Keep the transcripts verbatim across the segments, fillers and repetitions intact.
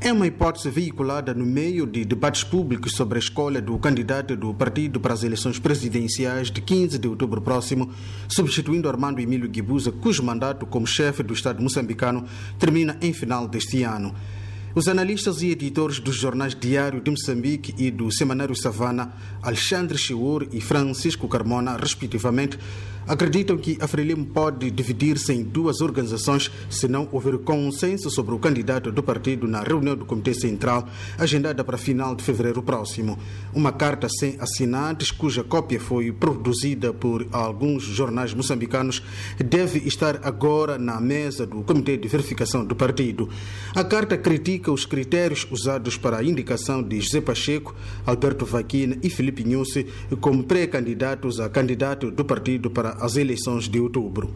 É uma hipótese veiculada no meio de debates públicos sobre a escolha do candidato do partido para as eleições presidenciais de quinze de outubro próximo, substituindo Armando Emílio Guebuza, cujo mandato como chefe do Estado moçambicano termina em final deste ano. Os analistas e editores dos jornais Diário de Moçambique e do Semanário Savana, Alexandre Chiur e Francisco Carmona, respectivamente, acreditam que a Frelimo pode dividir-se em duas organizações se não houver consenso sobre o candidato do partido na reunião do Comitê Central, agendada para final de fevereiro próximo. Uma carta sem assinantes, cuja cópia foi produzida por alguns jornais moçambicanos, deve estar agora na mesa do Comitê de Verificação do partido. A carta critica os critérios usados para a indicação de José Pacheco, Alberto Vaquina e Filipe Nhusi como pré-candidatos a candidato do partido para as eleições de outubro.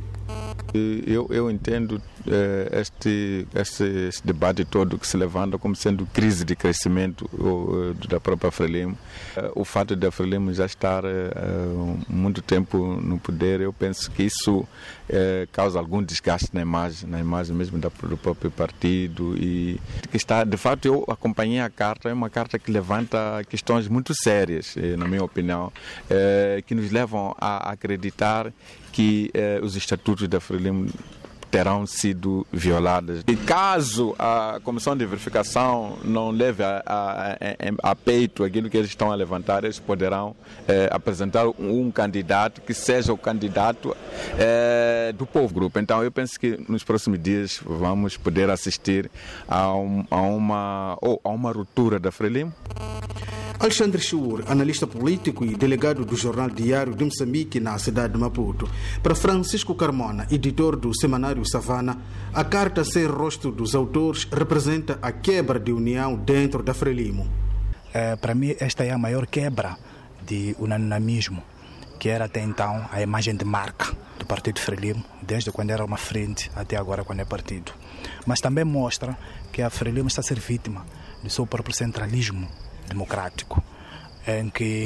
Eu, eu entendo eh, este, este, este debate todo que se levanta como sendo crise de crescimento uh, da própria Frelimo. Uh, o fato da Frelimo já estar uh, muito tempo no poder, eu penso que isso uh, causa algum desgaste na imagem, na imagem mesmo da, do próprio partido. E que está, de fato, eu acompanhei a carta, é uma carta que levanta questões muito sérias, eh, na minha opinião, uh, que nos levam a acreditar que eh, os estatutos da Frelimo terão sido violados. E caso a Comissão de Verificação não leve a, a, a, a peito aquilo que eles estão a levantar, eles poderão eh, apresentar um, um candidato que seja o candidato eh, do povo grupo. Então eu penso que nos próximos dias vamos poder assistir a, um, a, uma, ou a uma ruptura da Frelimo. Alexandre Chiur, analista político e delegado do Jornal Diário de Moçambique na cidade de Maputo. Para Francisco Carmona, editor do Semanário Savana, a carta sem rosto dos autores representa a quebra de união dentro da Frelimo. É, para mim, esta é a maior quebra de unanimismo, que era até então a imagem de marca do Partido Frelimo, desde quando era uma frente até agora quando é partido. Mas também mostra que a Frelimo está a ser vítima do seu próprio centralismo democrático, em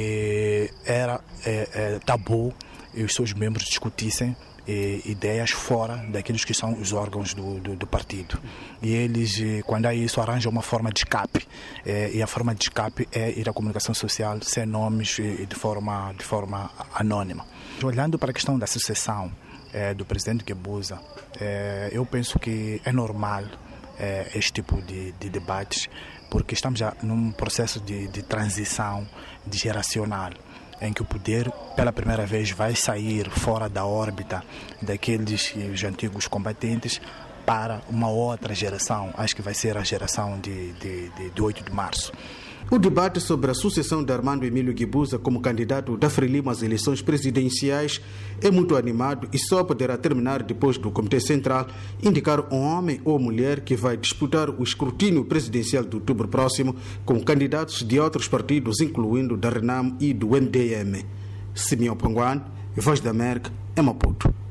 que era é, é, tabu e os seus membros discutissem é, ideias fora daqueles que são os órgãos do, do, do partido. E eles, quando há isso, arranjam uma forma de escape. É, e a forma de escape é ir à comunicação social sem nomes e de forma, de forma anônima. Olhando para a questão da sucessão é, do presidente Guebuza, é, eu penso que é normal é, este tipo de, de debates, porque estamos já num processo de, de transição de geracional, em que o poder, pela primeira vez, vai sair fora da órbita daqueles os antigos combatentes para uma outra geração. Acho que vai ser a geração de, de, de, de oito de março. O debate sobre a sucessão de Armando Emílio Guebuza como candidato da Frelimo às eleições presidenciais é muito animado e só poderá terminar depois do Comitê Central indicar um homem ou mulher que vai disputar o escrutínio presidencial de outubro próximo com candidatos de outros partidos, incluindo da Renamo e do M D M. Simeão Panguan, Voz da América, em Maputo.